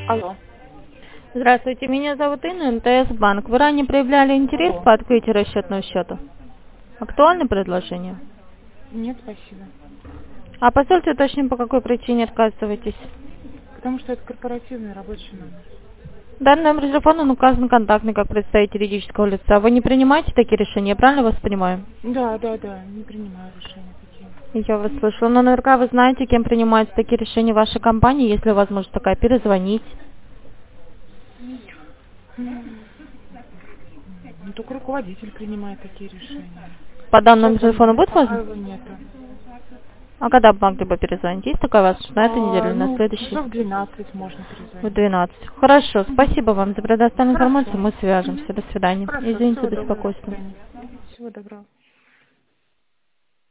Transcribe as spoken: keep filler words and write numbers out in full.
Алло. Здравствуйте, меня зовут Инна, эн тэ эс банк. Вы ранее проявляли интерес Алло. по открытию расчетного счета? Актуальное предложение? Нет, спасибо. А позвольте уточним, по какой причине отказываетесь. Потому что это корпоративный рабочий номер. В данном номере телефона он указан контактный как представитель юридического лица. Вы не принимаете такие решения, я правильно вас понимаю? Да, да, да, не принимаю решения такие. Я вас слышала. Но наверняка вы знаете, кем принимаются такие решения в вашей компании, если у вас может такая перезвонить. Ну, только руководитель принимает такие решения. По данному Сейчас телефону будет пока возможно? его нету. А когда бы могли бы перезвонить? Есть такая возможность на этой неделе А, или на ну, следующей? часов в двенадцать можно В перезвонить. двенадцать. Хорошо, спасибо вам за предоставленную информацию. Хорошо. Мы свяжемся. До свидания. Хорошо, Извините всего за доброго, до беспокойство. свидания. Всего доброго.